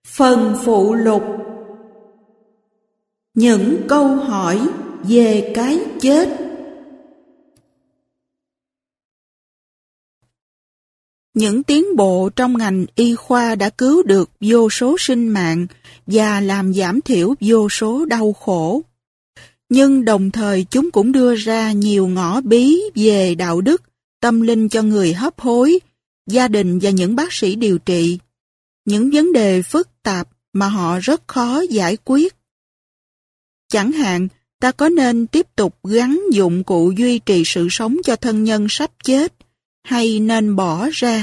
Phần phụ lục. Những câu hỏi về cái chết. Những tiến bộ trong ngành y khoa đã cứu được vô số sinh mạng và làm giảm thiểu vô số đau khổ. Nhưng đồng thời chúng cũng đưa ra nhiều ngõ bí về đạo đức, tâm linh cho người hấp hối, gia đình và những bác sĩ điều trị. Những vấn đề phức tạp mà họ rất khó giải quyết. Chẳng hạn, ta có nên tiếp tục gắn dụng cụ duy trì sự sống cho thân nhân sắp chết, hay nên bỏ ra?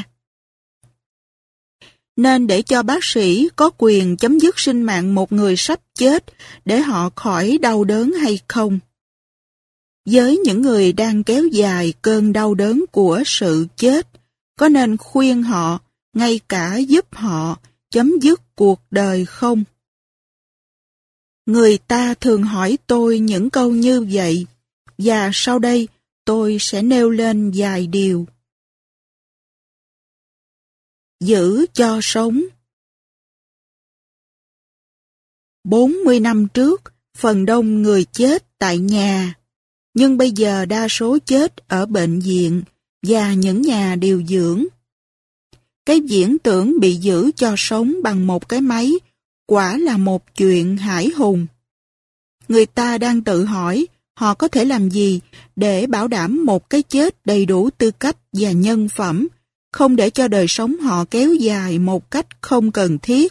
Nên để cho bác sĩ có quyền chấm dứt sinh mạng một người sắp chết để họ khỏi đau đớn hay không? Với những người đang kéo dài cơn đau đớn của sự chết, có nên khuyên họ, ngay cả giúp họ, chấm dứt cuộc đời không? Người ta thường hỏi tôi những câu như vậy, và sau đây tôi sẽ nêu lên vài điều. Giữ cho sống. 40 năm trước, phần đông người chết tại nhà, nhưng bây giờ đa số chết ở bệnh viện và những nhà điều dưỡng. Cái viễn tưởng bị giữ cho sống bằng một cái máy quả là một chuyện hãi hùng. Người ta đang tự hỏi họ có thể làm gì để bảo đảm một cái chết đầy đủ tư cách và nhân phẩm, không để cho đời sống họ kéo dài một cách không cần thiết.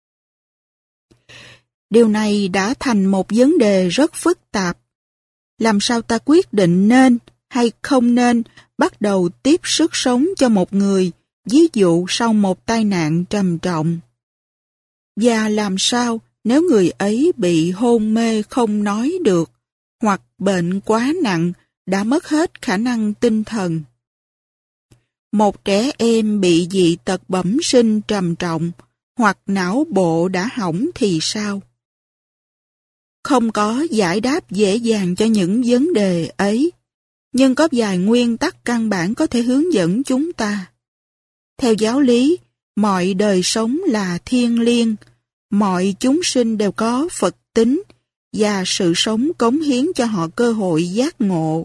Điều này đã thành một vấn đề rất phức tạp. Làm sao ta quyết định nên hay không nên bắt đầu tiếp sức sống cho một người, ví dụ sau một tai nạn trầm trọng? Và làm sao nếu người ấy bị hôn mê không nói được, hoặc bệnh quá nặng, đã mất hết khả năng tinh thần? Một trẻ em bị dị tật bẩm sinh trầm trọng, hoặc não bộ đã hỏng thì sao? Không có giải đáp dễ dàng cho những vấn đề ấy, nhưng có vài nguyên tắc căn bản có thể hướng dẫn chúng ta. Theo giáo lý, mọi đời sống là thiêng liêng, mọi chúng sinh đều có Phật tính, và sự sống cống hiến cho họ cơ hội giác ngộ.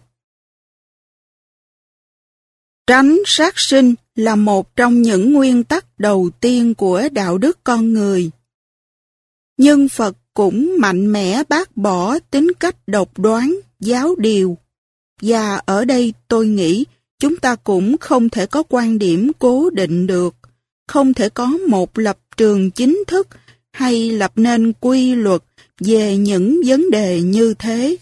Tránh sát sinh là một trong những nguyên tắc đầu tiên của đạo đức con người. Nhưng Phật cũng mạnh mẽ bác bỏ tính cách độc đoán, giáo điều. Và ở đây tôi nghĩ chúng ta cũng không thể có quan điểm cố định được, không thể có một lập trường chính thức hay lập nên quy luật về những vấn đề như thế.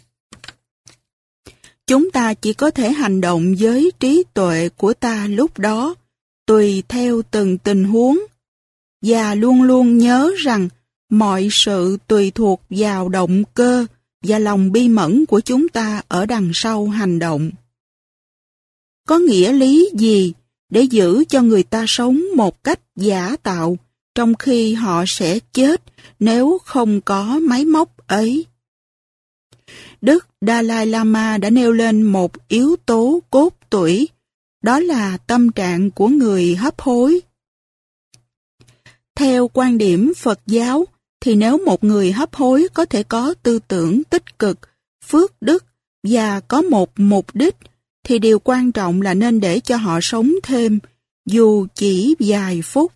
Chúng ta chỉ có thể hành động với trí tuệ của ta lúc đó, tùy theo từng tình huống, và luôn luôn nhớ rằng mọi sự tùy thuộc vào động cơ và lòng bi mẫn của chúng ta ở đằng sau hành động. Có nghĩa lý gì để giữ cho người ta sống một cách giả tạo, trong khi họ sẽ chết nếu không có máy móc ấy? Đức Dalai Lama đã nêu lên một yếu tố cốt tủy, đó là tâm trạng của người hấp hối. Theo quan điểm Phật giáo, thì nếu một người hấp hối có thể có tư tưởng tích cực, phước đức và có một mục đích, thì điều quan trọng là nên để cho họ sống thêm, dù chỉ vài phút.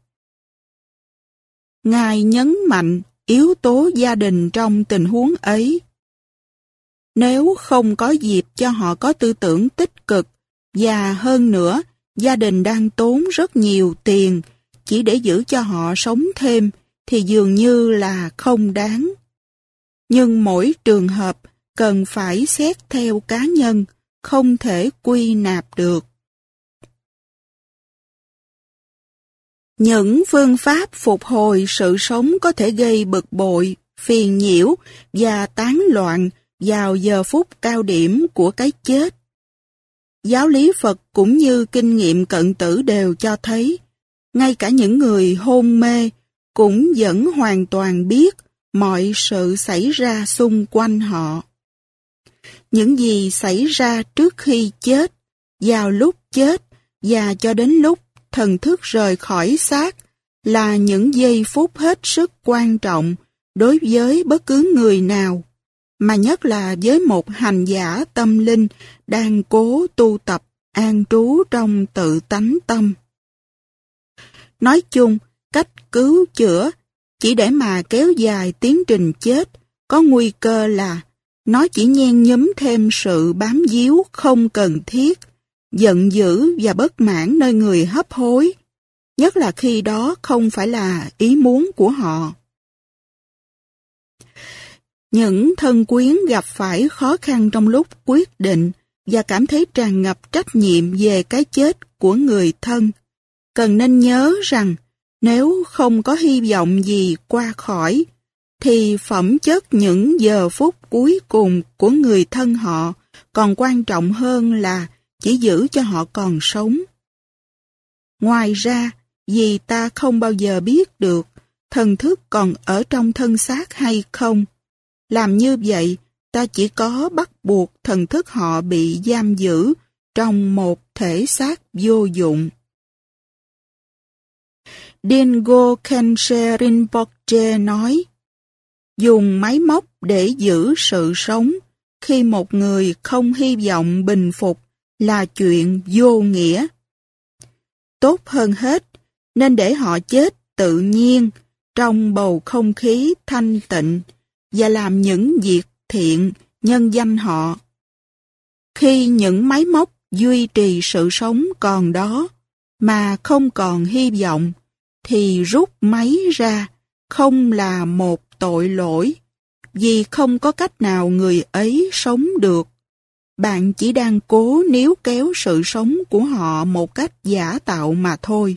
Ngài nhấn mạnh yếu tố gia đình trong tình huống ấy. Nếu không có dịp cho họ có tư tưởng tích cực, và hơn nữa, gia đình đang tốn rất nhiều tiền chỉ để giữ cho họ sống thêm, thì dường như là không đáng. Nhưng mỗi trường hợp cần phải xét theo cá nhân, không thể quy nạp được. Những phương pháp phục hồi sự sống có thể gây bực bội, phiền nhiễu và tán loạn vào giờ phút cao điểm của cái chết. Giáo lý Phật cũng như kinh nghiệm cận tử đều cho thấy, ngay cả những người hôn mê cũng vẫn hoàn toàn biết mọi sự xảy ra xung quanh họ. Những gì xảy ra trước khi chết, vào lúc chết và cho đến lúc thần thức rời khỏi xác là những giây phút hết sức quan trọng đối với bất cứ người nào, mà nhất là với một hành giả tâm linh đang cố tu tập an trú trong tự tánh tâm. Nói chung, cách cứu chữa chỉ để mà kéo dài tiến trình chết có nguy cơ là nó chỉ nhen nhúm thêm sự bám víu không cần thiết, giận dữ và bất mãn nơi người hấp hối, nhất là khi đó không phải là ý muốn của họ. Những thân quyến gặp phải khó khăn trong lúc quyết định và cảm thấy tràn ngập trách nhiệm về cái chết của người thân, cần nên nhớ rằng nếu không có hy vọng gì qua khỏi, thì phẩm chất những giờ phút cuối cùng của người thân họ còn quan trọng hơn là chỉ giữ cho họ còn sống. Ngoài ra, vì ta không bao giờ biết được thần thức còn ở trong thân xác hay không, làm như vậy ta chỉ có bắt buộc thần thức họ bị giam giữ trong một thể xác vô dụng. Dingo Khenche Rinpoche nói, dùng máy móc để giữ sự sống khi một người không hy vọng bình phục là chuyện vô nghĩa. Tốt hơn hết, nên để họ chết tự nhiên trong bầu không khí thanh tịnh và làm những việc thiện nhân danh họ. Khi những máy móc duy trì sự sống còn đó mà không còn hy vọng, thì rút máy ra không là một tội lỗi, vì không có cách nào người ấy sống được. Bạn chỉ đang cố níu kéo sự sống của họ một cách giả tạo mà thôi.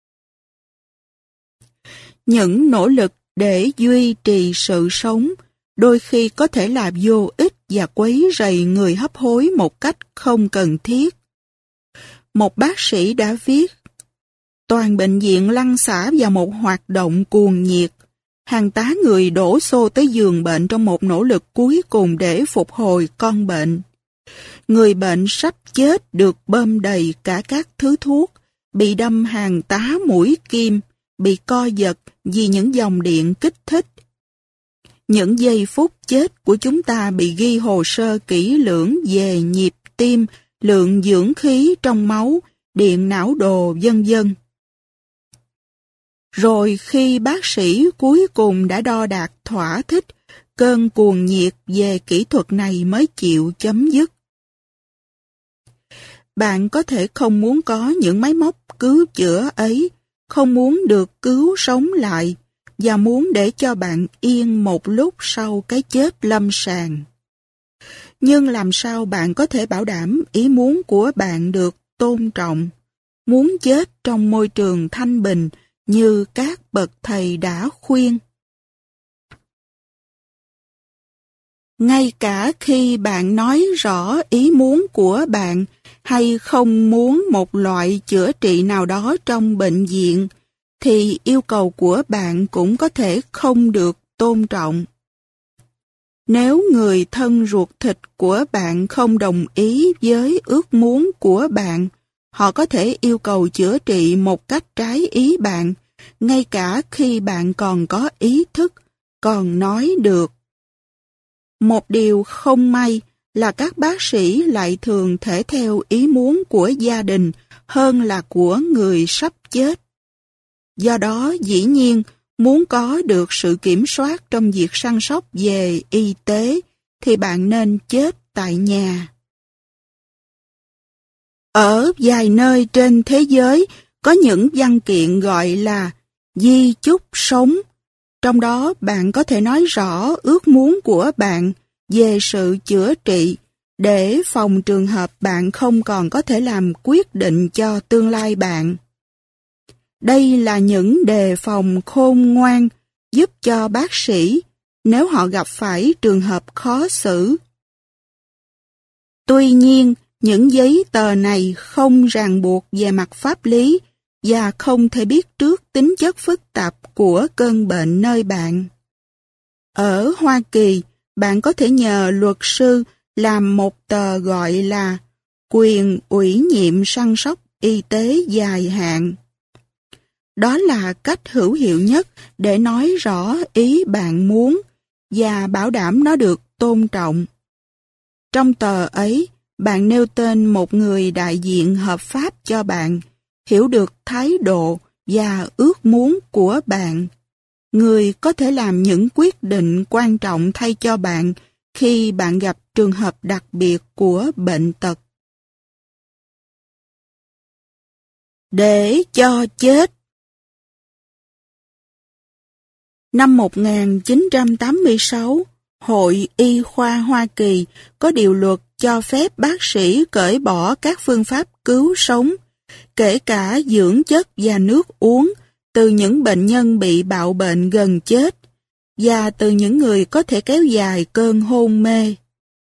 Những nỗ lực để duy trì sự sống đôi khi có thể là vô ích và quấy rầy người hấp hối một cách không cần thiết. Một bác sĩ đã viết, toàn bệnh viện lăn xả vào một hoạt động cuồng nhiệt. Hàng tá người đổ xô tới giường bệnh trong một nỗ lực cuối cùng để phục hồi con bệnh. Người bệnh sắp chết được bơm đầy cả các thứ thuốc, bị đâm hàng tá mũi kim, bị co giật vì những dòng điện kích thích. Những giây phút chết của chúng ta bị ghi hồ sơ kỹ lưỡng về nhịp tim, lượng dưỡng khí trong máu, điện não đồ vân vân. Rồi khi bác sĩ cuối cùng đã đo đạc thỏa thích, cơn cuồng nhiệt về kỹ thuật này mới chịu chấm dứt. Bạn có thể không muốn có những máy móc cứu chữa ấy, không muốn được cứu sống lại, và muốn để cho bạn yên một lúc sau cái chết lâm sàng. Nhưng làm sao bạn có thể bảo đảm ý muốn của bạn được tôn trọng, muốn chết trong môi trường thanh bình như các bậc thầy đã khuyên? Ngay cả khi bạn nói rõ ý muốn của bạn hay không muốn một loại chữa trị nào đó trong bệnh viện, thì yêu cầu của bạn cũng có thể không được tôn trọng. Nếu người thân ruột thịt của bạn không đồng ý với ước muốn của bạn, họ có thể yêu cầu chữa trị một cách trái ý bạn, ngay cả khi bạn còn có ý thức, còn nói được. Một điều không may là các bác sĩ lại thường thể theo ý muốn của gia đình hơn là của người sắp chết. Do đó, dĩ nhiên, muốn có được sự kiểm soát trong việc săn sóc về y tế, thì bạn nên chết tại nhà. Ở vài nơi trên thế giới, có những văn kiện gọi là di chúc sống. Trong đó, bạn có thể nói rõ ước muốn của bạn về sự chữa trị, để phòng trường hợp bạn không còn có thể làm quyết định cho tương lai bạn. Đây là những đề phòng khôn ngoan giúp cho bác sĩ nếu họ gặp phải trường hợp khó xử. Tuy nhiên, những giấy tờ này không ràng buộc về mặt pháp lý và không thể biết trước tính chất phức tạp của cơn bệnh nơi bạn. Ở Hoa Kỳ, bạn có thể nhờ luật sư làm một tờ gọi là quyền ủy nhiệm săn sóc y tế dài hạn. Đó là cách hữu hiệu nhất để nói rõ ý bạn muốn và bảo đảm nó được tôn trọng. Trong tờ ấy, bạn nêu tên một người đại diện hợp pháp cho bạn, hiểu được thái độ và ước muốn của bạn. Người có thể làm những quyết định quan trọng thay cho bạn khi bạn gặp trường hợp đặc biệt của bệnh tật. Để cho chết. Năm 1986, Hội Y khoa Hoa Kỳ có điều luật cho phép bác sĩ cởi bỏ các phương pháp cứu sống, kể cả dưỡng chất và nước uống, từ những bệnh nhân bị bạo bệnh gần chết, và từ những người có thể kéo dài cơn hôn mê.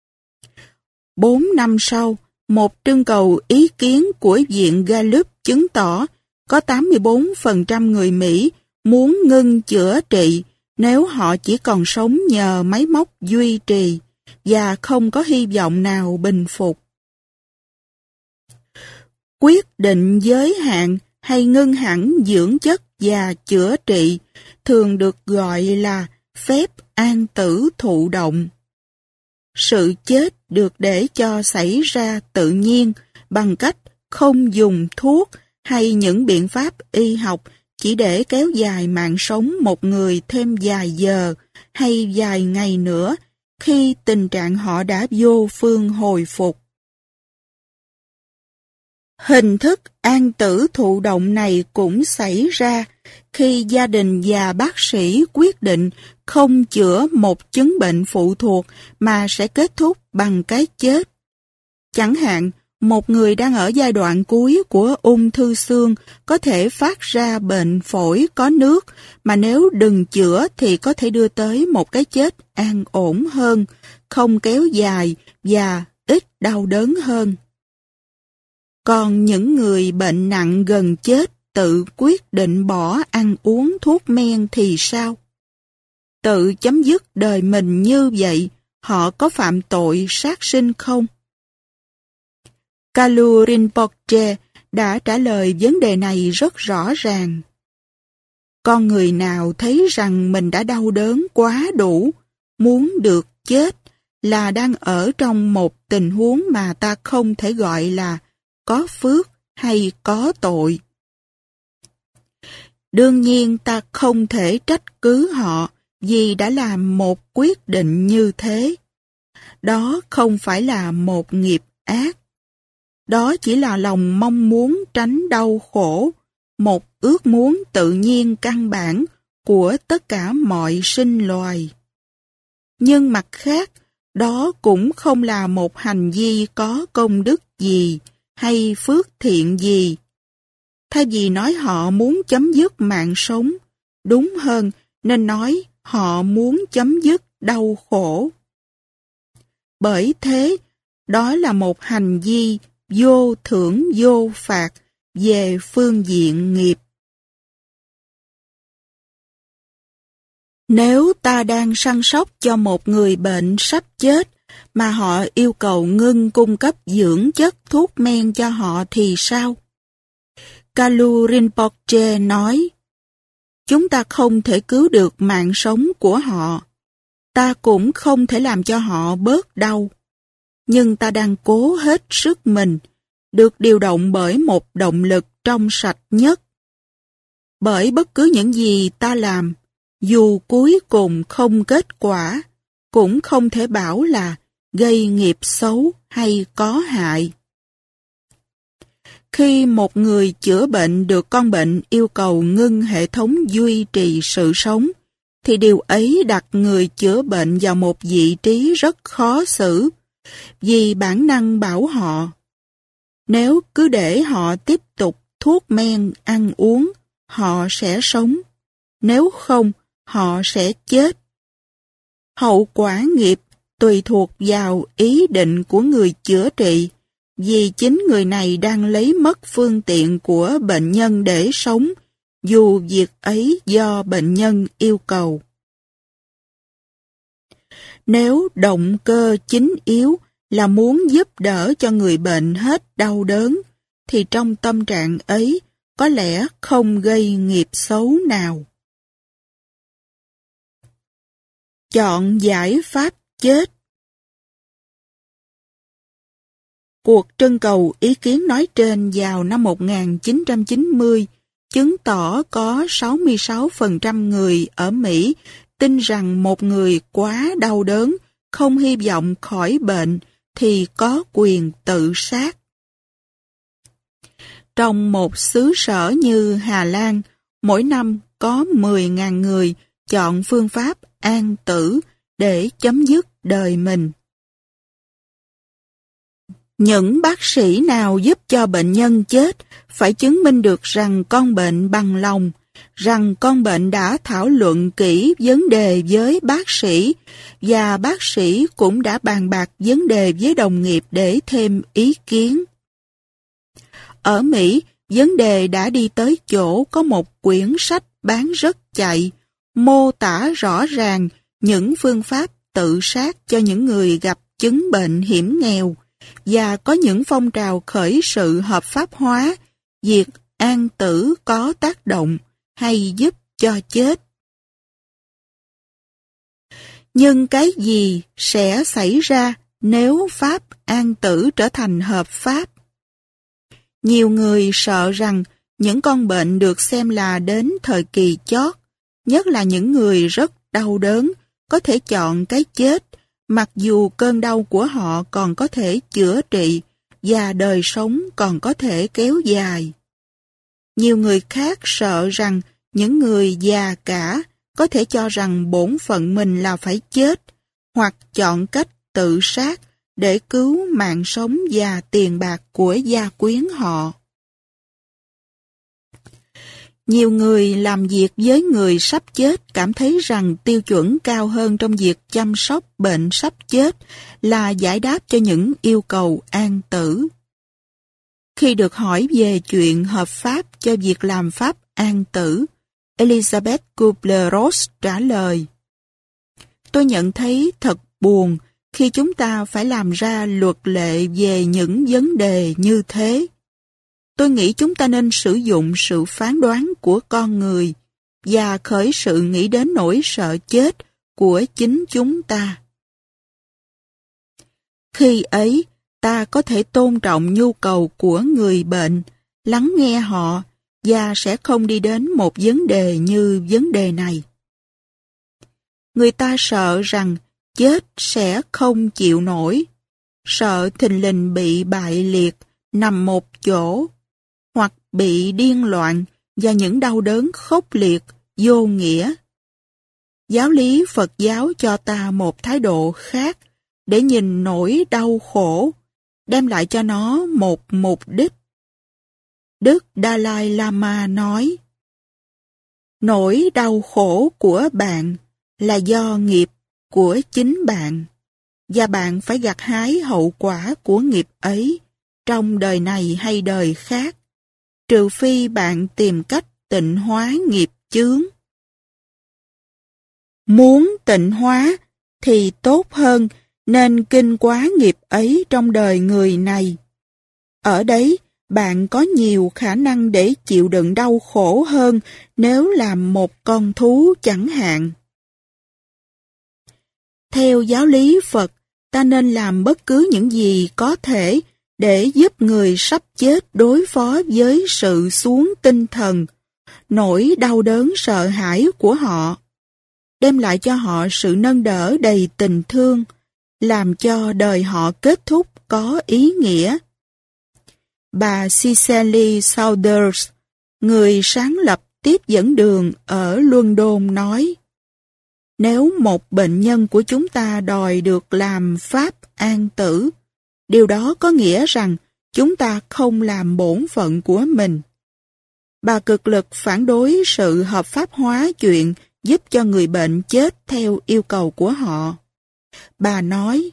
4 năm sau, một trưng cầu ý kiến của Viện Gallup chứng tỏ có 84% người Mỹ muốn ngưng chữa trị nếu họ chỉ còn sống nhờ máy móc duy trì và không có hy vọng nào bình phục. Quyết định giới hạn hay ngưng hẳn dưỡng chất và chữa trị thường được gọi là phép an tử thụ động. Sự chết được để cho xảy ra tự nhiên bằng cách không dùng thuốc hay những biện pháp y học chỉ để kéo dài mạng sống một người thêm vài giờ hay vài ngày nữa khi tình trạng họ đã vô phương hồi phục. Hình thức an tử thụ động này cũng xảy ra khi gia đình và bác sĩ quyết định không chữa một chứng bệnh phụ thuộc mà sẽ kết thúc bằng cái chết. Chẳng hạn, một người đang ở giai đoạn cuối của ung thư xương có thể phát ra bệnh phổi có nước mà nếu đừng chữa thì có thể đưa tới một cái chết an ổn hơn, không kéo dài và ít đau đớn hơn. Còn những người bệnh nặng gần chết tự quyết định bỏ ăn uống thuốc men thì sao? Tự chấm dứt đời mình như vậy, họ có phạm tội sát sinh không? Kalu Rinpoche đã trả lời vấn đề này rất rõ ràng. Con người nào thấy rằng mình đã đau đớn quá đủ, muốn được chết, là đang ở trong một tình huống mà ta không thể gọi là có phước hay có tội. Đương nhiên ta không thể trách cứ họ vì đã làm một quyết định như thế. Đó không phải là một nghiệp ác. Đó chỉ là lòng mong muốn tránh đau khổ, một ước muốn tự nhiên căn bản của tất cả mọi sinh loài. Nhưng mặt khác, đó cũng không là một hành vi có công đức gì hay phước thiện gì. Thay vì nói họ muốn chấm dứt mạng sống, đúng hơn nên nói họ muốn chấm dứt đau khổ. Bởi thế, đó là một hành vi vô thưởng vô phạt về phương diện nghiệp. Nếu ta đang săn sóc cho một người bệnh sắp chết mà họ yêu cầu ngưng cung cấp dưỡng chất thuốc men cho họ thì sao? Kalu Rinpoche nói, chúng ta không thể cứu được mạng sống của họ. Ta cũng không thể làm cho họ bớt đau. Nhưng ta đang cố hết sức mình, được điều động bởi một động lực trong sạch nhất. Bởi bất cứ những gì ta làm, dù cuối cùng không kết quả, cũng không thể bảo là gây nghiệp xấu hay có hại. Khi một người chữa bệnh được con bệnh yêu cầu ngưng hệ thống duy trì sự sống, thì điều ấy đặt người chữa bệnh vào một vị trí rất khó xử, vì bản năng bảo họ, nếu cứ để họ tiếp tục thuốc men ăn uống, họ sẽ sống, nếu không, họ sẽ chết. Hậu quả nghiệp tùy thuộc vào ý định của người chữa trị, vì chính người này đang lấy mất phương tiện của bệnh nhân để sống, dù việc ấy do bệnh nhân yêu cầu. Nếu động cơ chính yếu là muốn giúp đỡ cho người bệnh hết đau đớn, thì trong tâm trạng ấy có lẽ không gây nghiệp xấu nào. Chọn giải pháp chết. Cuộc trưng cầu ý kiến nói trên vào năm 1990 chứng tỏ có 66% người ở Mỹ tin rằng một người quá đau đớn, không hy vọng khỏi bệnh thì có quyền tự sát. Trong một xứ sở như Hà Lan, mỗi năm có 10.000 người chọn phương pháp an tử để chấm dứt đời mình. Những bác sĩ nào giúp cho bệnh nhân chết phải chứng minh được rằng con bệnh bằng lòng, rằng con bệnh đã thảo luận kỹ vấn đề với bác sĩ và bác sĩ cũng đã bàn bạc vấn đề với đồng nghiệp để thêm ý kiến. Ở Mỹ, vấn đề đã đi tới chỗ có một quyển sách bán rất chạy, mô tả rõ ràng những phương pháp tự sát cho những người gặp chứng bệnh hiểm nghèo, và có những phong trào khởi sự hợp pháp hóa việc an tử có tác động hay giúp cho chết. Nhưng cái gì sẽ xảy ra nếu pháp an tử trở thành hợp pháp? Nhiều người sợ rằng những con bệnh được xem là đến thời kỳ chót, nhất là những người rất đau đớn, có thể chọn cái chết, mặc dù cơn đau của họ còn có thể chữa trị và đời sống còn có thể kéo dài. Nhiều người khác sợ rằng những người già cả có thể cho rằng bổn phận mình là phải chết, hoặc chọn cách tự sát để cứu mạng sống và tiền bạc của gia quyến họ. Nhiều người làm việc với người sắp chết cảm thấy rằng tiêu chuẩn cao hơn trong việc chăm sóc bệnh sắp chết là giải đáp cho những yêu cầu an tử. Khi được hỏi về chuyện hợp pháp cho việc làm pháp an tử, Elizabeth Kubler-Ross trả lời: "Tôi nhận thấy thật buồn khi chúng ta phải làm ra luật lệ về những vấn đề như thế. Tôi nghĩ chúng ta nên sử dụng sự phán đoán của con người và khởi sự nghĩ đến nỗi sợ chết của chính chúng ta. Khi ấy, ta có thể tôn trọng nhu cầu của người bệnh, lắng nghe họ và sẽ không đi đến một vấn đề như vấn đề này. Người ta sợ rằng chết sẽ không chịu nổi, sợ thình lình bị bại liệt, nằm một chỗ, hoặc bị điên loạn và những đau đớn khốc liệt, vô nghĩa. Giáo lý Phật giáo cho ta một thái độ khác để nhìn nỗi đau khổ, đem lại cho nó một mục đích. Đức Dalai Lama nói: nỗi đau khổ của bạn là do nghiệp của chính bạn, và bạn phải gặt hái hậu quả của nghiệp ấy trong đời này hay đời khác, trừ phi bạn tìm cách tịnh hóa nghiệp chướng. Muốn tịnh hóa thì tốt hơn nên kinh hóa nghiệp ấy trong đời người này. Ở đấy, bạn có nhiều khả năng để chịu đựng đau khổ hơn nếu làm một con thú chẳng hạn. Theo giáo lý Phật, ta nên làm bất cứ những gì có thể để giúp người sắp chết đối phó với sự xuống tinh thần, nỗi đau đớn sợ hãi của họ, đem lại cho họ sự nâng đỡ đầy tình thương, làm cho đời họ kết thúc có ý nghĩa. Bà Cicely Saunders, người sáng lập Tiếp dẫn đường ở London nói: nếu một bệnh nhân của chúng ta đòi được làm pháp an tử, điều đó có nghĩa rằng chúng ta không làm bổn phận của mình. Bà cực lực phản đối sự hợp pháp hóa chuyện giúp cho người bệnh chết theo yêu cầu của họ. Bà nói: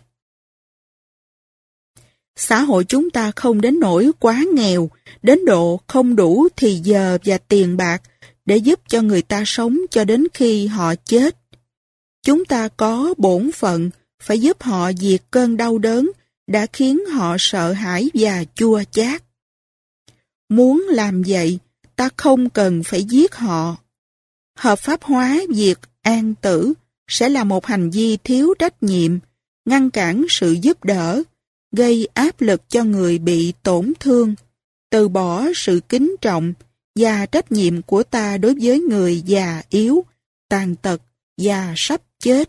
xã hội chúng ta không đến nỗi quá nghèo, đến độ không đủ thì giờ và tiền bạc để giúp cho người ta sống cho đến khi họ chết. Chúng ta có bổn phận phải giúp họ diệt cơn đau đớn đã khiến họ sợ hãi và chua chát. Muốn làm vậy, ta không cần phải giết họ. Hợp pháp hóa việc an tử sẽ là một hành vi thiếu trách nhiệm, ngăn cản sự giúp đỡ, gây áp lực cho người bị tổn thương, từ bỏ sự kính trọng và trách nhiệm của ta đối với người già yếu, tàn tật và sắp chết.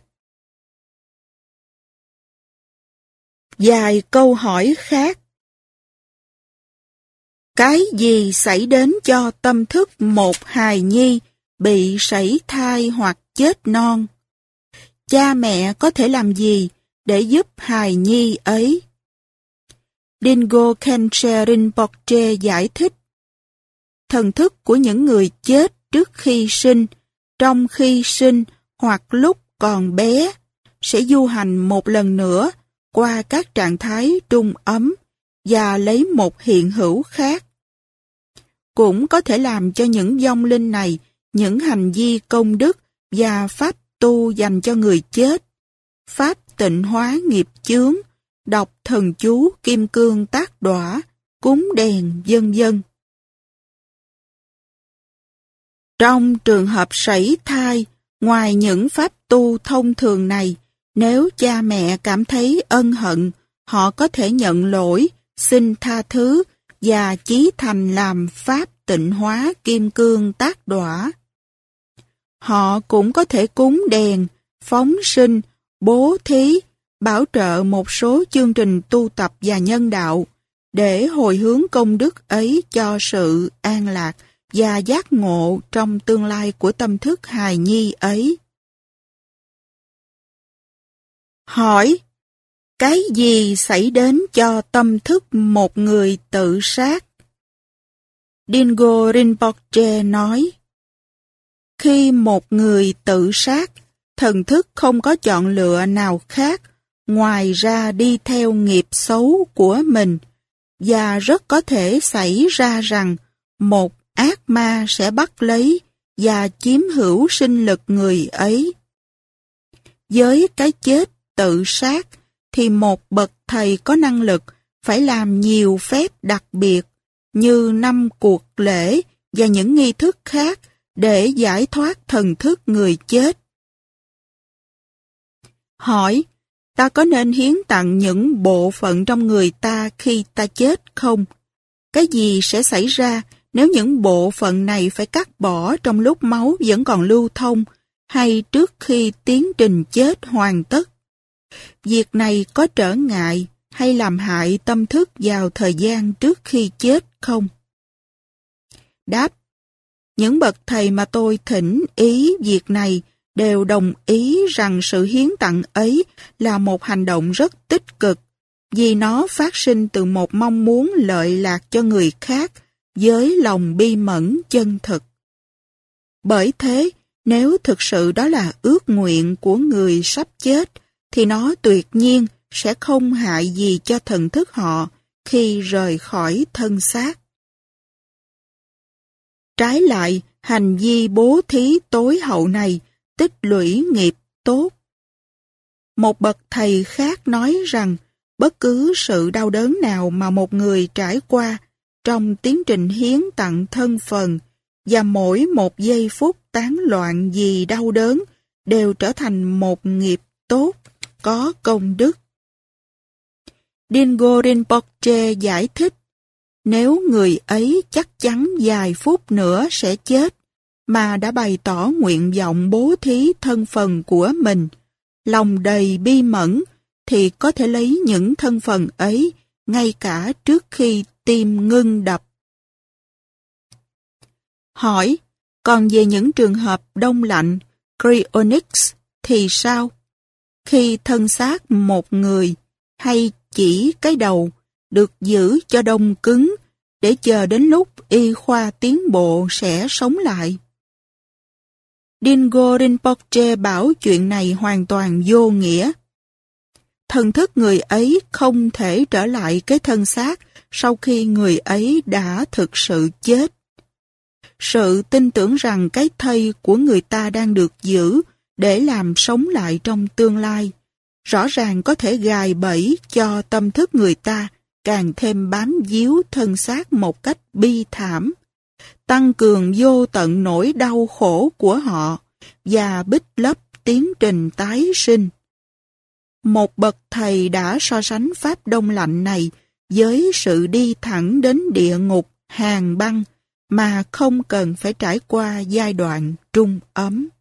Vài câu hỏi khác. Cái gì xảy đến cho tâm thức một hài nhi bị sảy thai hoặc chết non? Cha mẹ có thể làm gì để giúp hài nhi ấy? Dingo Khenche Rinpoche giải thích. Thần thức của những người chết trước khi sinh, trong khi sinh hoặc lúc còn bé sẽ du hành một lần nữa qua các trạng thái trung ấm và lấy một hiện hữu khác. Cũng có thể làm cho những vong linh này những hành vi công đức và pháp tu dành cho người chết, pháp tịnh hóa nghiệp chướng, đọc thần chú kim cương tác đọa, cúng đèn, vân vân. Trong trường hợp sảy thai, ngoài những pháp tu thông thường này, nếu cha mẹ cảm thấy ân hận, họ có thể nhận lỗi, xin tha thứ và chí thành làm pháp tịnh hóa kim cương tác đọa. Họ cũng có thể cúng đèn, phóng sinh, bố thí, bảo trợ một số chương trình tu tập và nhân đạo để hồi hướng công đức ấy cho sự an lạc và giác ngộ trong tương lai của tâm thức hài nhi ấy. Hỏi: cái gì xảy đến cho tâm thức một người tự sát? Dingo Rinpoche nói: khi một người tự sát, thần thức không có chọn lựa nào khác ngoài ra đi theo nghiệp xấu của mình, và rất có thể xảy ra rằng một ác ma sẽ bắt lấy và chiếm hữu sinh lực người ấy. Với cái chết tự sát, thì một bậc thầy có năng lực phải làm nhiều phép đặc biệt như 5 cuộc lễ và những nghi thức khác để giải thoát thần thức người chết. Hỏi: ta có nên hiến tặng những bộ phận trong người ta khi ta chết không? Cái gì sẽ xảy ra nếu những bộ phận này phải cắt bỏ trong lúc máu vẫn còn lưu thông hay trước khi tiến trình chết hoàn tất? Việc này có trở ngại hay làm hại tâm thức vào thời gian trước khi chết không? Đáp: những bậc thầy mà tôi thỉnh ý việc này đều đồng ý rằng sự hiến tặng ấy là một hành động rất tích cực, vì nó phát sinh từ một mong muốn lợi lạc cho người khác với lòng bi mẫn chân thực. Bởi thế, nếu thực sự đó là ước nguyện của người sắp chết, thì nó tuyệt nhiên sẽ không hại gì cho thần thức họ khi rời khỏi thân xác. Trái lại, hành vi bố thí tối hậu này tích lũy nghiệp tốt. Một bậc thầy khác nói rằng bất cứ sự đau đớn nào mà một người trải qua trong tiến trình hiến tặng thân phần và mỗi một giây phút tán loạn vì đau đớn đều trở thành một nghiệp tốt, có công đức. Dingo Rinpoche giải thích: nếu người ấy chắc chắn vài phút nữa sẽ chết, mà đã bày tỏ nguyện vọng bố thí thân phần của mình, lòng đầy bi mẫn, thì có thể lấy những thân phần ấy ngay cả trước khi tim ngưng đập. Hỏi: còn về những trường hợp đông lạnh, cryonics, thì sao? Khi thân xác một người, hay chỉ cái đầu, được giữ cho đông cứng, để chờ đến lúc y khoa tiến bộ sẽ sống lại. Dingo Rinpoche bảo chuyện này hoàn toàn vô nghĩa. Thần thức người ấy không thể trở lại cái thân xác sau khi người ấy đã thực sự chết. Sự tin tưởng rằng cái thây của người ta đang được giữ để làm sống lại trong tương lai, rõ ràng có thể gài bẫy cho tâm thức người ta càng thêm bám víu thân xác một cách bi thảm. tăng cường vô tận nỗi đau khổ của họ và bích lấp tiến trình tái sinh. Một bậc thầy đã so sánh pháp đông lạnh này với sự đi thẳng đến địa ngục hàng băng mà không cần phải trải qua giai đoạn trung ấm.